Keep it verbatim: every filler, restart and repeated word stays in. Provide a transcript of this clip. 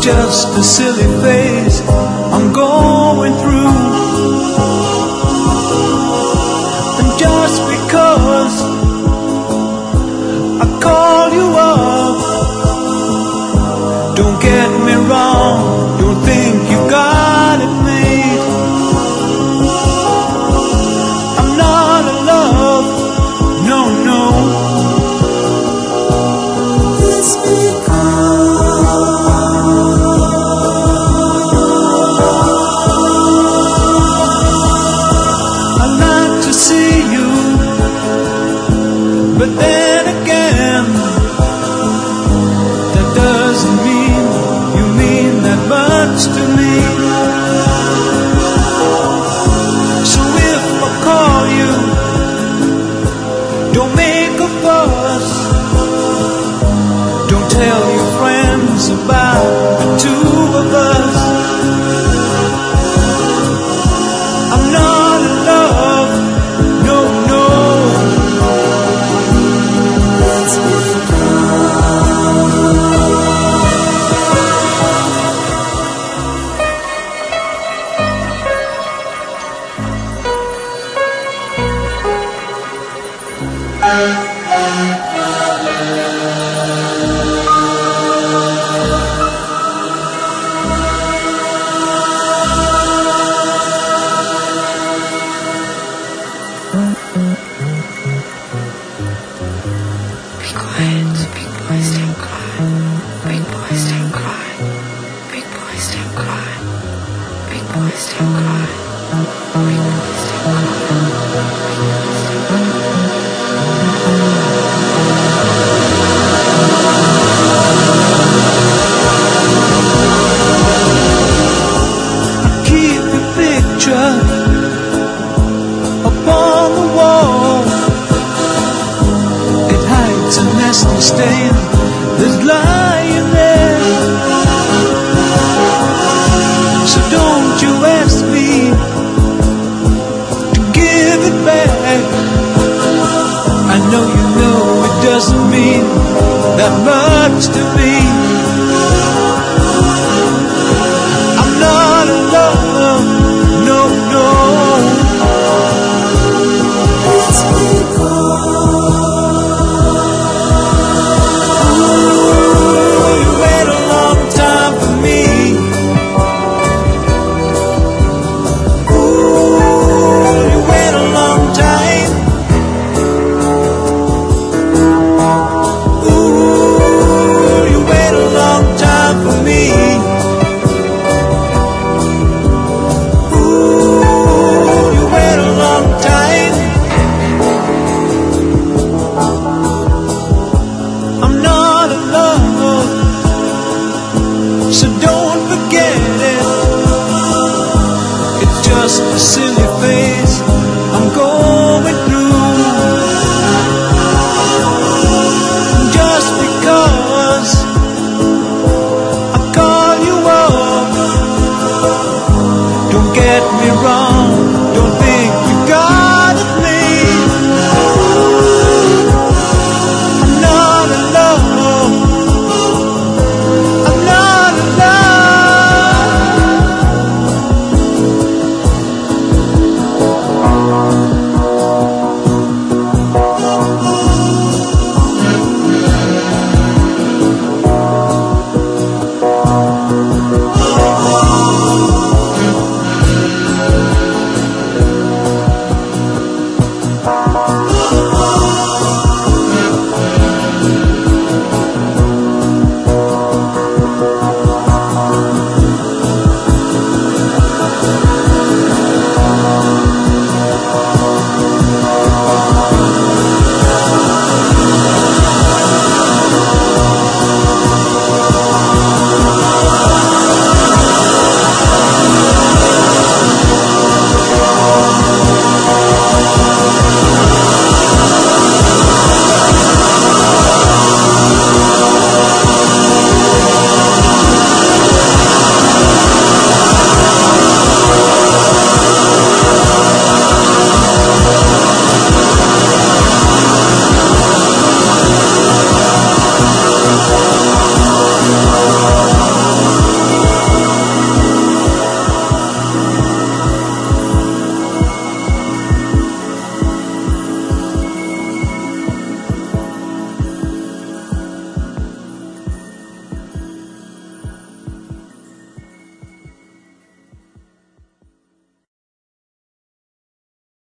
just a silly phase I'm going through. And just because I call you up, don't get me wrong, don't think you got it made. I'm not in love, no, no. It's but then again, that doesn't mean you mean that much to me. So if I call you, don't make a fuss. Don't tell your friends about the two of us. I'm not in love, no, no. Stain that's lying there. So don't you ask me to give it back. I know you know it doesn't mean that much to me. I'm not in love, no, no. It's because so don't forget it. It's just a silly phase I'm going through. Just because I call you up, don't get me wrong, don't think you got